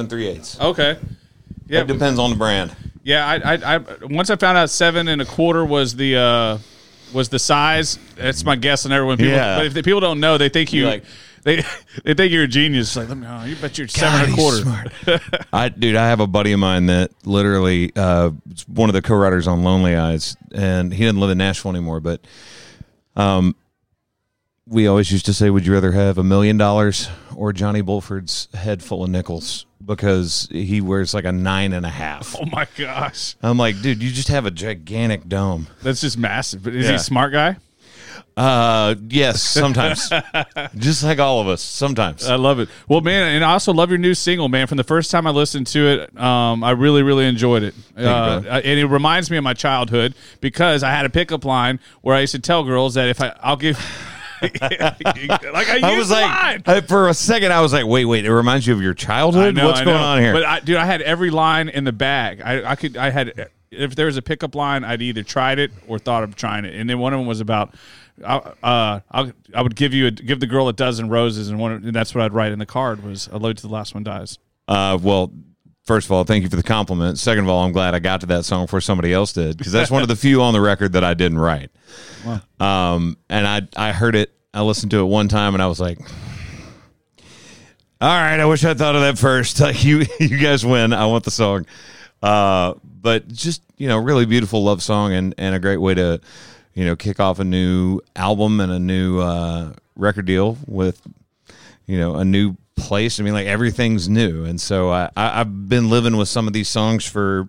7 3/8. Okay. Yeah. It depends on the brand. Yeah, I once I found out 7 1/4 was the size. That's my guess on everyone. But if the people don't know, they think you they think you're a genius. Like, you bet you're 7 1/4. Smart. Dude, I have a buddy of mine that literally one of the co-writers on Lonely Eyes, and he doesn't live in Nashville anymore. But we always used to say, "Would you rather have $1 million or Johnny Bulford's head full of nickels?" Because he wears like a 9.5. Oh my gosh! I'm like, dude, you just have a gigantic dome. That's just massive. But is he a smart guy? Yes, sometimes. Just like all of us, sometimes. I love it. Well, man, and I also love your new single, man. From the first time I listened to it, I really, really enjoyed it. Thank you, and it reminds me of my childhood because I had a pickup line where I used to tell girls that I'll give. I was like, for a second, I was like, wait, it reminds you of your childhood? What's going on here? But dude, I had every line in the bag. I had, if there was a pickup line, I'd either tried it or thought of trying it. And then one of them was about, I would give the girl a dozen roses, and that's what I'd write in the card was, I love you till the last one dies. Well, first of all, thank you for the compliment. Second of all, I'm glad I got to that song before somebody else did, because that's one of the few on the record that I didn't write. Wow. And I heard it, I listened to it one time, and I was like, all right, I wish I thought of that first. You guys win. I want the song. But just, really beautiful love song and a great way to, kick off a new album and a new record deal with, a new place. I mean, like, everything's new. And so I've been living with some of these songs for,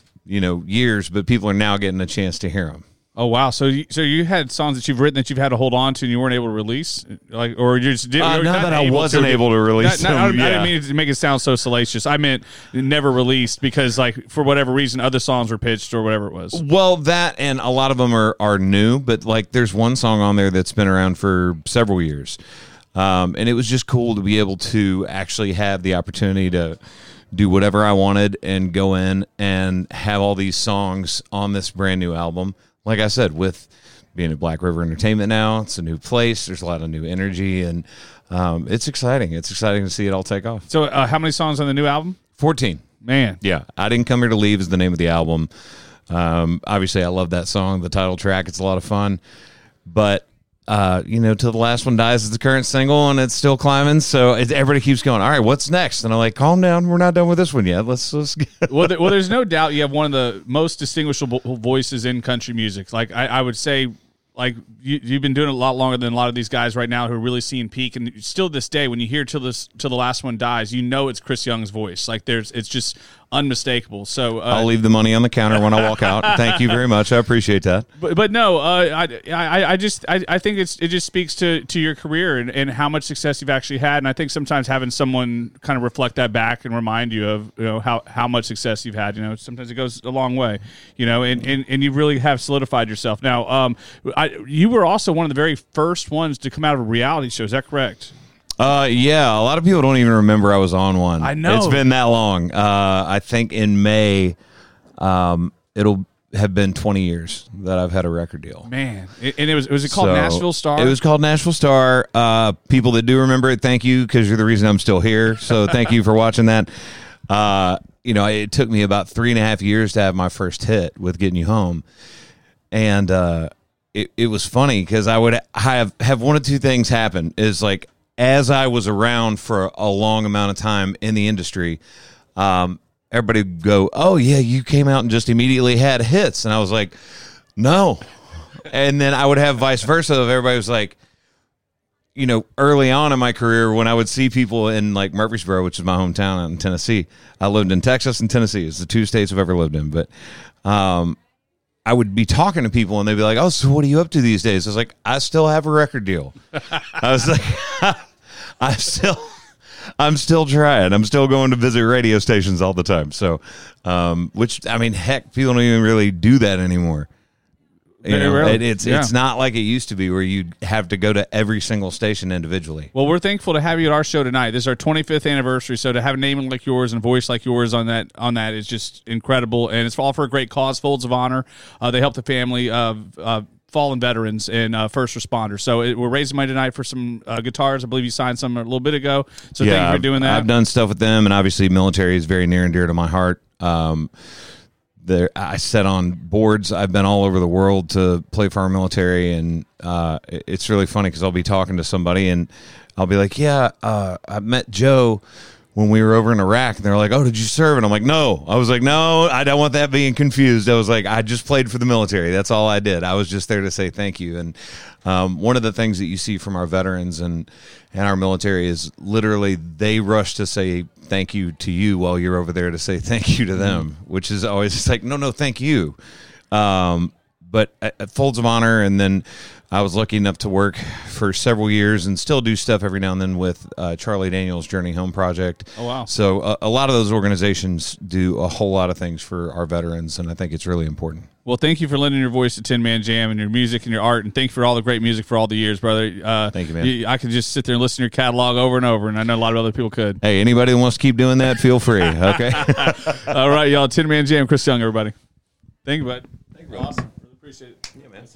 years, but people are now getting a chance to hear them. Oh, wow. So you had songs that you've written that you've had to hold on to and you weren't able to release? Or you just didn't? Not that I wasn't able to release them. I didn't mean to make it sound so salacious. I meant never released because, for whatever reason, other songs were pitched or whatever it was. Well, that and a lot of them are new, but, there's one song on there that's been around for several years. And it was just cool to be able to actually have the opportunity to do whatever I wanted and go in and have all these songs on this brand new album. Like I said, with being at Black River Entertainment now, it's a new place. There's a lot of new energy, and it's exciting. It's exciting to see it all take off. So how many songs on the new album? 14. Man. Yeah. I Didn't Come Here to Leave is the name of the album. Obviously, I love that song, the title track. It's a lot of fun. But, Till the Last One Dies is the current single, and it's still climbing. So everybody keeps going, all right, what's next? And I'm like, calm down. We're not done with this one yet. Let's get well, there's no doubt you have one of the most distinguishable voices in country music. Like, I would say, you've been doing it a lot longer than a lot of these guys right now who are really seeing peak. And still this day, when you hear Till the Last One Dies, it's Chris Young's voice. It's just unmistakable. So I'll leave the money on the counter when I walk out. Thank you very much. I appreciate that. But no, I think it just speaks to your career and how much success you've actually had. And I think sometimes having someone kind of reflect that back and remind you of how much success you've had, sometimes it goes a long way, and you really have solidified yourself. Now, you were also one of the very first ones to come out of a reality show. Is that correct? Yeah, a lot of people don't even remember I was on one. I know. It's been that long. I think in May, it'll have been 20 years that I've had a record deal. Man. And was it called Nashville Star? It was called Nashville Star. People that do remember it, thank you, because you're the reason I'm still here. So thank you for watching that. It took me about 3.5 years to have my first hit with Getting You Home. And it was funny because I would have one of two things happen is as I was around for a long amount of time in the industry, everybody would go, oh, yeah, you came out and just immediately had hits. And I was like, no. And then I would have vice versa. Everybody was like, early on in my career when I would see people in Murfreesboro, which is my hometown out in Tennessee. I lived in Texas and Tennessee. It's the two states I've ever lived in. But I would be talking to people and they'd be like, oh, so what are you up to these days? I was like, I still have a record deal. I was like, I'm still trying. I'm still going to visit radio stations all the time. So, heck, people don't even really do that anymore. It's not like it used to be where you have to go to every single station individually. Well, we're thankful to have you at our show tonight. This is our 25th anniversary, so to have a name like yours and a voice like yours on that is just incredible, and it's all for a great cause. Folds of Honor, they help the family of fallen veterans and first responders. So we're raising money tonight for some guitars. I believe you signed some a little bit ago. So thank you for doing that. I've done stuff with them, and obviously military is very near and dear to my heart. I sat on boards. I've been all over the world to play for our military, and it's really funny because I'll be talking to somebody, and I'll be like, I met Joe when we were over in Iraq, and they're like, oh, did you serve? And I'm like, no. I was like, no, I don't want that being confused. I was like, I just played for the military. That's all I did. I was just there to say thank you. And one of the things that you see from our veterans and our military is literally they rush to say thank you to you while you're over there to say thank you to them, which is always just like, no, thank you. But folds of honor, and then I was lucky enough to work for several years and still do stuff every now and then with Charlie Daniels' Journey Home Project. Oh, wow. So a lot of those organizations do a whole lot of things for our veterans, and I think it's really important. Well, thank you for lending your voice to Tin Man Jam and your music and your art, and thank you for all the great music for all the years, brother. Thank you, man. I could just sit there and listen to your catalog over and over, and I know a lot of other people could. Hey, anybody that wants to keep doing that, feel free, okay? All right, y'all. Tin Man Jam, Chris Young, everybody. Thank you, bud. Thank you, awesome. Really appreciate it. Yeah, man.